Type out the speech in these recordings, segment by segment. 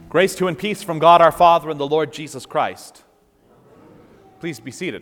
Grace to and peace from God our Father and the Lord Jesus Christ. Please be seated.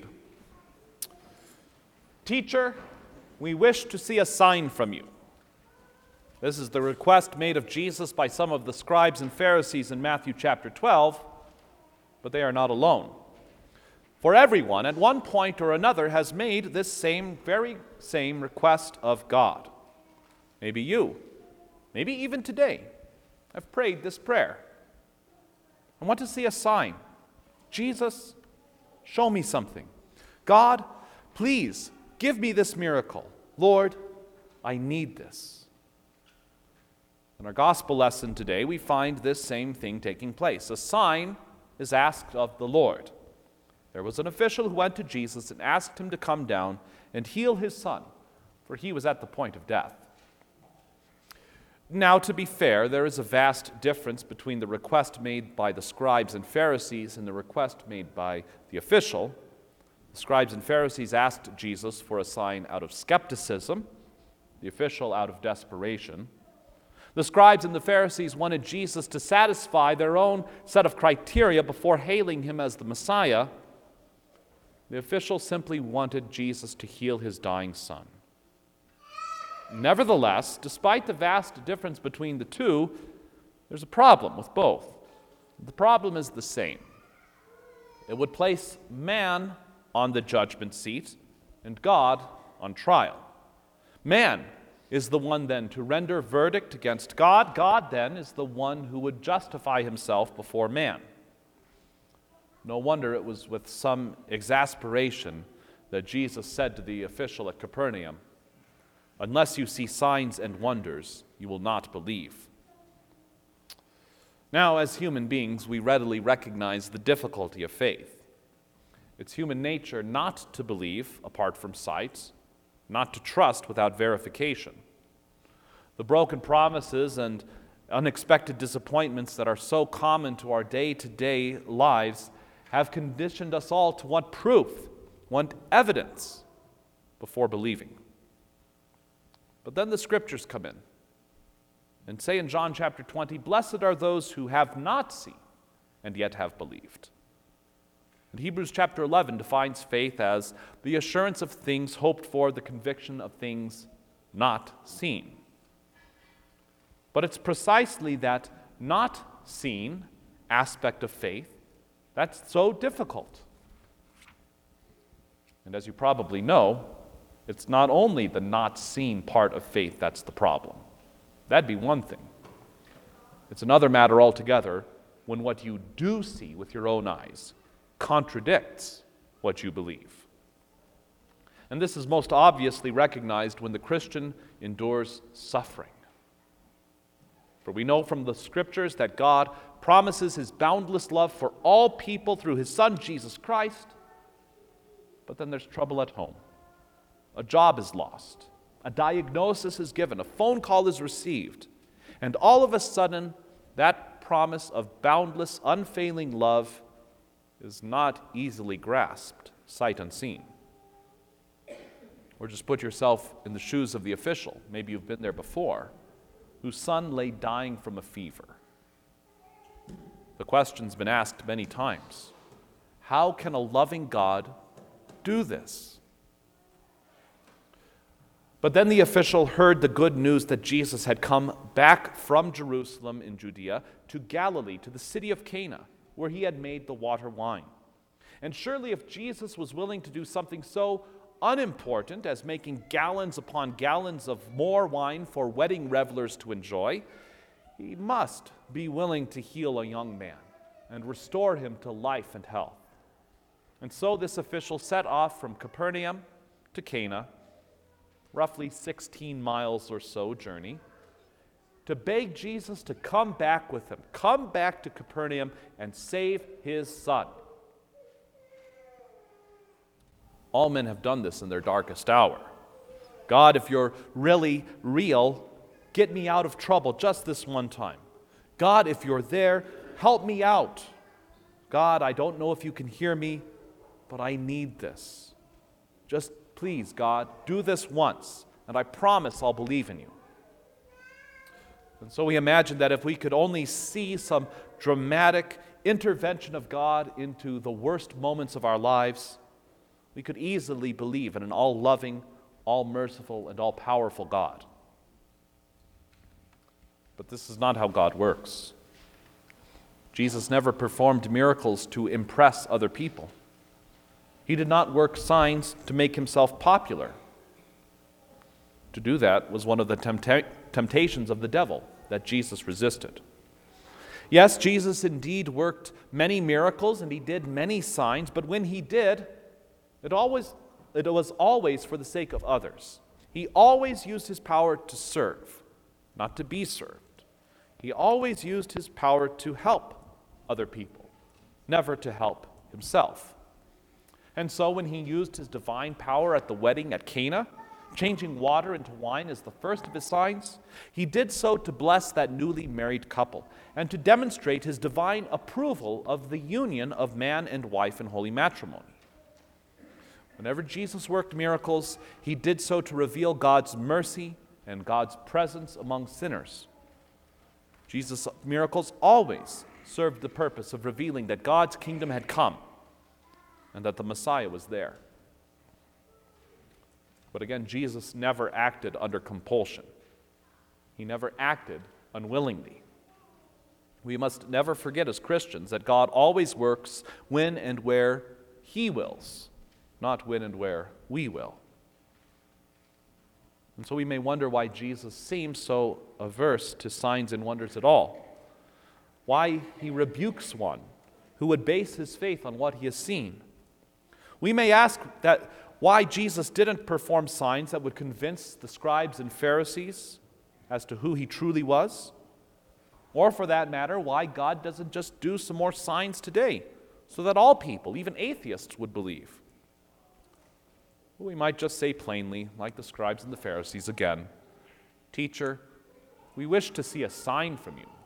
Teacher, we wish to see a sign from you. This is the request made of Jesus by some of the scribes and Pharisees in Matthew chapter 12, but they are not alone. For everyone at one point or another has made this very same request of God. Maybe you, maybe even today, have prayed this prayer. I want to see a sign. Jesus, show me something. God, please give me this miracle. Lord, I need this. In our gospel lesson today, we find this same thing taking place. A sign is asked of the Lord. There was an official who went to Jesus and asked him to come down and heal his son, for he was at the point of death. Now, to be fair, there is a vast difference between the request made by the scribes and Pharisees and the request made by the official. The scribes and Pharisees asked Jesus for a sign out of skepticism, the official out of desperation. The scribes and the Pharisees wanted Jesus to satisfy their own set of criteria before hailing him as the Messiah. The official simply wanted Jesus to heal his dying son. Nevertheless, despite the vast difference between the two, there's a problem with both. The problem is the same. It would place man on the judgment seat and God on trial. Man is the one then to render verdict against God. God then is the one who would justify himself before man. No wonder it was with some exasperation that Jesus said to the official at Capernaum, "Unless you see signs and wonders, you will not believe." Now, as human beings, we readily recognize the difficulty of faith. It's human nature not to believe apart from sight, not to trust without verification. The broken promises and unexpected disappointments that are so common to our day-to-day lives have conditioned us all to want proof, want evidence before believing. But then the scriptures come in and say in John chapter 20, "Blessed are those who have not seen and yet have believed." And Hebrews chapter 11 defines faith as the assurance of things hoped for, the conviction of things not seen. But it's precisely that not seen aspect of faith that's so difficult. And as you probably know, it's not only the not seen part of faith that's the problem. That'd be one thing. It's another matter altogether when what you do see with your own eyes contradicts what you believe. And this is most obviously recognized when the Christian endures suffering. For we know from the scriptures that God promises his boundless love for all people through his Son, Jesus Christ, but then there's trouble at home. A job is lost, a diagnosis is given, a phone call is received, and all of a sudden, that promise of boundless, unfailing love is not easily grasped, sight unseen. Or just put yourself in the shoes of the official, maybe you've been there before, whose son lay dying from a fever. The question's been asked many times. How can a loving God do this? But then the official heard the good news that Jesus had come back from Jerusalem in Judea to Galilee, to the city of Cana, where he had made the water wine. And surely if Jesus was willing to do something so unimportant as making gallons upon gallons of more wine for wedding revelers to enjoy, he must be willing to heal a young man and restore him to life and health. And so this official set off from Capernaum to Cana, roughly 16 miles or so journey, to beg Jesus to come back with him, come back to Capernaum and save his son. All men have done this in their darkest hour. God, if you're really real, get me out of trouble just this one time. God, if you're there, help me out. God, I don't know if you can hear me, but I need this. Just please, God, do this once, and I promise I'll believe in you. And so we imagine that if we could only see some dramatic intervention of God into the worst moments of our lives, we could easily believe in an all-loving, all-merciful, and all-powerful God. But this is not how God works. Jesus never performed miracles to impress other people. He did not work signs to make himself popular. To do that was one of the temptations of the devil that Jesus resisted. Yes, Jesus indeed worked many miracles and he did many signs, but when he did, it was always for the sake of others. He always used his power to serve, not to be served. He always used his power to help other people, never to help himself. And so when he used his divine power at the wedding at Cana, changing water into wine as the first of his signs, he did so to bless that newly married couple and to demonstrate his divine approval of the union of man and wife in holy matrimony. Whenever Jesus worked miracles, he did so to reveal God's mercy and God's presence among sinners. Jesus' miracles always served the purpose of revealing that God's kingdom had come and that the Messiah was there. But again, Jesus never acted under compulsion. He never acted unwillingly. We must never forget as Christians that God always works when and where he wills, not when and where we will. And so we may wonder why Jesus seems so averse to signs and wonders at all, why he rebukes one who would base his faith on what he has seen. We may ask that why Jesus didn't perform signs that would convince the scribes and Pharisees as to who he truly was, or for that matter, why God doesn't just do some more signs today so that all people, even atheists, would believe. We might just say plainly, like the scribes and the Pharisees again, "Teacher, we wish to see a sign from you."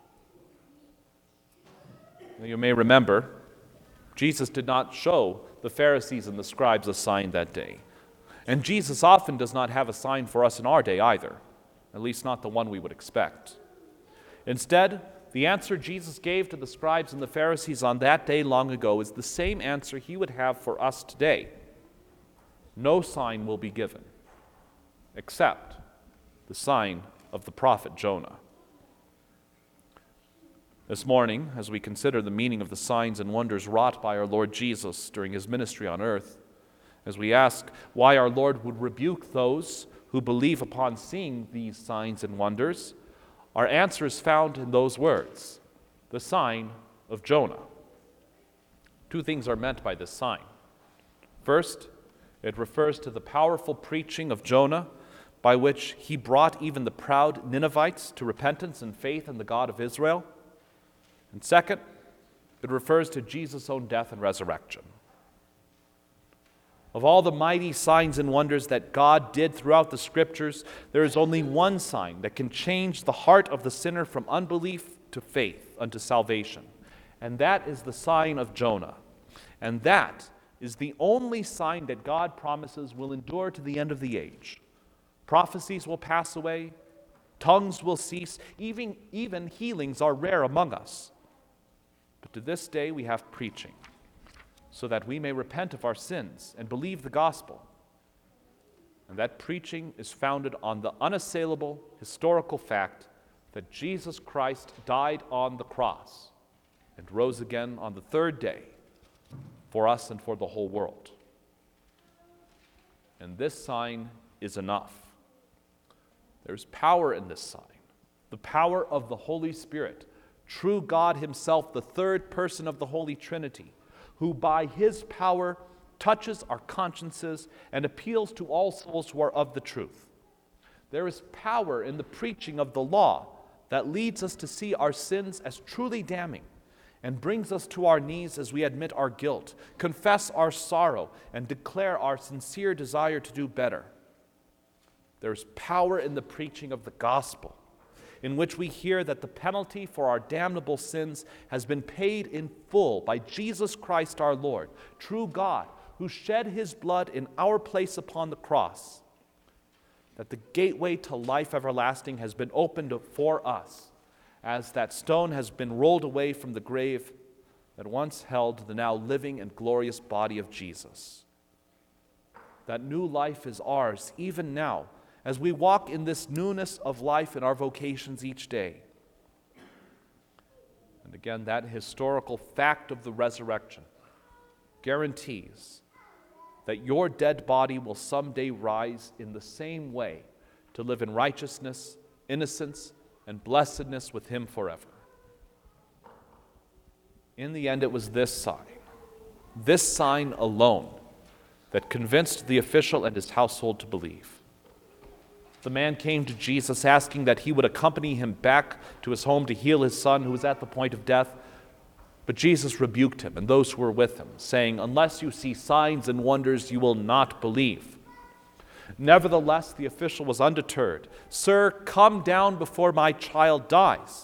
Now, you may remember, Jesus did not show the Pharisees and the scribes a sign that day. And Jesus often does not have a sign for us in our day either, at least not the one we would expect. Instead, the answer Jesus gave to the scribes and the Pharisees on that day long ago is the same answer he would have for us today. No sign will be given except the sign of the prophet Jonah. This morning, as we consider the meaning of the signs and wonders wrought by our Lord Jesus during his ministry on earth, as we ask why our Lord would rebuke those who believe upon seeing these signs and wonders, our answer is found in those words, the sign of Jonah. Two things are meant by this sign. First, it refers to the powerful preaching of Jonah, by which he brought even the proud Ninevites to repentance and faith in the God of Israel. And second, it refers to Jesus' own death and resurrection. Of all the mighty signs and wonders that God did throughout the Scriptures, there is only one sign that can change the heart of the sinner from unbelief to faith unto salvation, and that is the sign of Jonah. And that is the only sign that God promises will endure to the end of the age. Prophecies will pass away, tongues will cease, even healings are rare among us. But to this day we have preaching, so that we may repent of our sins and believe the gospel. And that preaching is founded on the unassailable historical fact that Jesus Christ died on the cross and rose again on the third day for us and for the whole world. And this sign is enough. There's power in this sign, the power of the Holy Spirit, true God himself, the third person of the Holy Trinity, who by his power touches our consciences and appeals to all souls who are of the truth. There is power in the preaching of the law that leads us to see our sins as truly damning and brings us to our knees as we admit our guilt, confess our sorrow, and declare our sincere desire to do better. There is power in the preaching of the gospel, in which we hear that the penalty for our damnable sins has been paid in full by Jesus Christ our Lord, true God, who shed his blood in our place upon the cross, that the gateway to life everlasting has been opened for us, as that stone has been rolled away from the grave that once held the now living and glorious body of Jesus. That new life is ours even now, as we walk in this newness of life in our vocations each day. And again, that historical fact of the resurrection guarantees that your dead body will someday rise in the same way to live in righteousness, innocence, and blessedness with Him forever. In the end, it was this sign alone, that convinced the official and his household to believe. The man came to Jesus asking that he would accompany him back to his home to heal his son who was at the point of death. But Jesus rebuked him and those who were with him, saying, "Unless you see signs and wonders, you will not believe." Nevertheless, the official was undeterred. "Sir, come down before my child dies."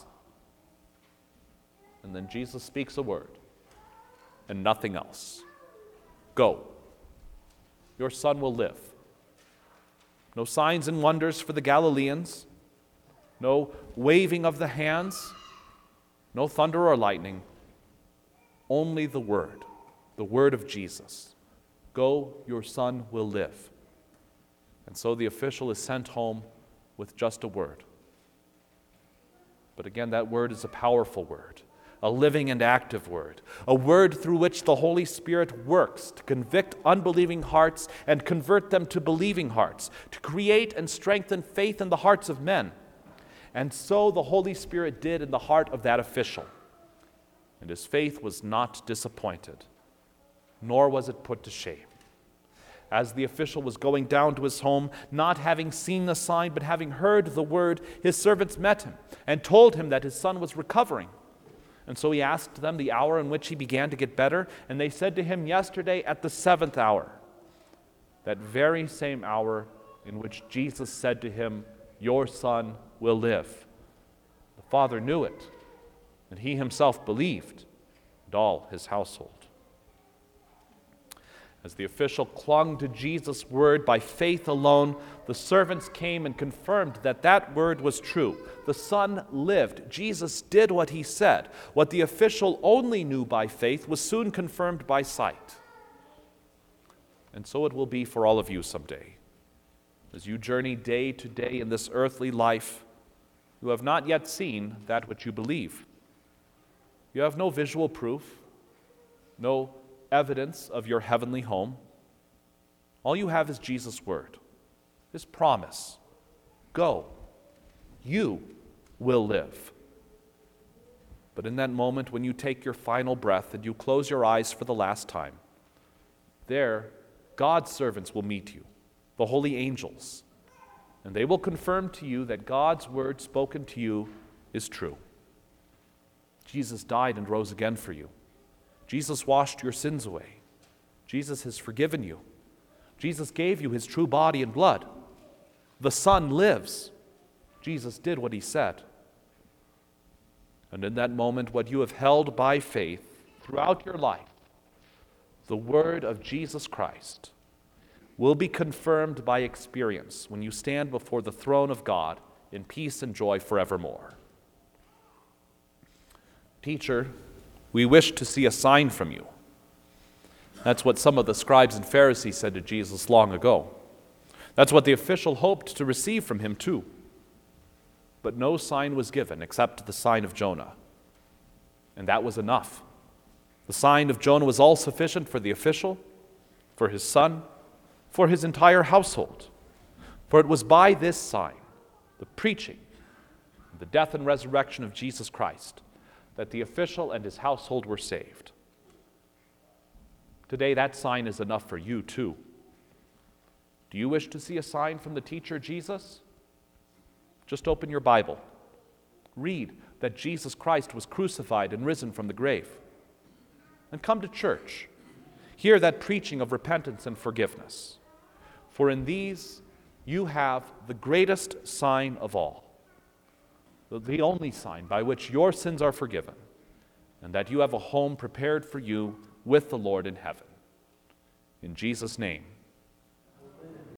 And then Jesus speaks a word and nothing else. "Go. Your son will live." No signs and wonders for the Galileans, no waving of the hands, no thunder or lightning, only the word of Jesus. "Go, your son will live." And so the official is sent home with just a word. But again, that word is a powerful word, a living and active word, a word through which the Holy Spirit works to convict unbelieving hearts and convert them to believing hearts, to create and strengthen faith in the hearts of men. And so the Holy Spirit did in the heart of that official. And his faith was not disappointed, nor was it put to shame. As the official was going down to his home, not having seen the sign, but having heard the word, his servants met him and told him that his son was recovering. And so he asked them the hour in which he began to get better, and they said to him, "Yesterday at the 7th hour." That very same hour in which Jesus said to him, "Your son will live." The father knew it, and he himself believed, and all his household. As the official clung to Jesus' word by faith alone, the servants came and confirmed that that word was true. The son lived. Jesus did what he said. What the official only knew by faith was soon confirmed by sight. And so it will be for all of you someday. As you journey day to day in this earthly life, you have not yet seen that which you believe. You have no visual proof, no evidence of your heavenly home. All you have is Jesus' word, His promise. Go, you will live. But in that moment when you take your final breath and you close your eyes for the last time, there God's servants will meet you, the holy angels, and they will confirm to you that God's word spoken to you is true. Jesus died and rose again for you. Jesus washed your sins away. Jesus has forgiven you. Jesus gave you His true body and blood. The Son lives. Jesus did what He said. And in that moment, what you have held by faith throughout your life, the word of Jesus Christ, will be confirmed by experience when you stand before the throne of God in peace and joy forevermore. Teacher, we wish to see a sign from you. That's what some of the scribes and Pharisees said to Jesus long ago. That's what the official hoped to receive from him too. But no sign was given except the sign of Jonah. And that was enough. The sign of Jonah was all sufficient for the official, for his son, for his entire household. For it was by this sign, the preaching, the death and resurrection of Jesus Christ, that the official and his household were saved. Today, that sign is enough for you too. Do you wish to see a sign from the teacher Jesus? Just open your Bible. Read that Jesus Christ was crucified and risen from the grave. And come to church. Hear that preaching of repentance and forgiveness. For in these you have the greatest sign of all, the only sign by which your sins are forgiven, and that you have a home prepared for you with the Lord in heaven. In Jesus' name.